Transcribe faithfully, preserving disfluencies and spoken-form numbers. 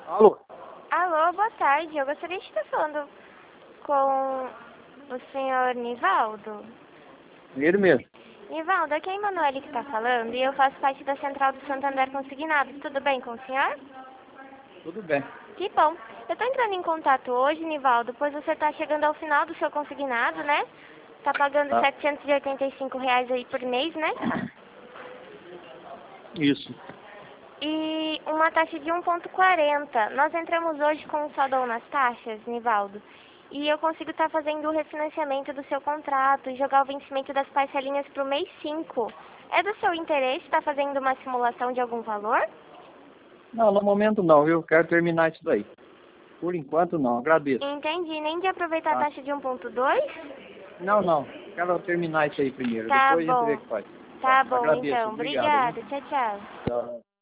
Alô? Alô, boa tarde. Eu gostaria de estar falando com o senhor Nivaldo. Ele mesmo. Nivaldo, aqui é a Emanuele que está falando e eu faço parte da Central do Santander Consignado. Tudo bem com o senhor? Tudo bem. Que bom. Eu estou entrando em contato hoje, Nivaldo, pois você está chegando ao final do seu consignado, né? Está pagando Tá. setecentos e oitenta e cinco reais aí por mês, né? Isso. E uma taxa de um vírgula quarenta. Nós entramos hoje com um saldão nas taxas, Nivaldo. E eu consigo estar fazendo o refinanciamento do seu contrato e jogar o vencimento das parcelinhas para o mês cinco. É do seu interesse estar fazendo uma simulação de algum valor? Não, no momento não, viu? Quero terminar isso daí. Por enquanto não, agradeço. Entendi. Nem de aproveitar a Tá. taxa de um vírgula dois? Não, não. Quero terminar isso aí primeiro. Tá Depois a gente vê bom. o que faz. Tá bom, Agradeço. então. Obrigado, viu? Obrigada. Tchau, tchau. Tchau.